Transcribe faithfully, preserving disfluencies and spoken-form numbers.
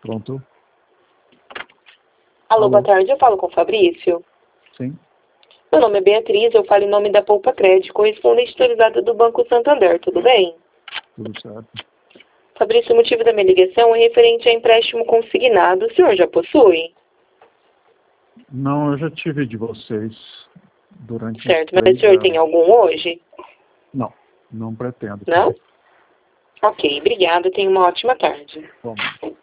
Pronto. Alô, Alô. boa tarde, eu falo com o Fabrício. Sim. Meu nome é Beatriz, eu falo em nome da Poupa Crédito, correspondente autorizada do Banco Santander, tudo bem? Tudo certo. Fabrício, o motivo da minha ligação é referente a empréstimo consignado. O senhor já possui? Não, eu já tive de vocês durante uns Certo, mas o três senhor tem anos. algum hoje? Não, não pretendo. Não? Ok, obrigada, tenha uma ótima tarde. Bom.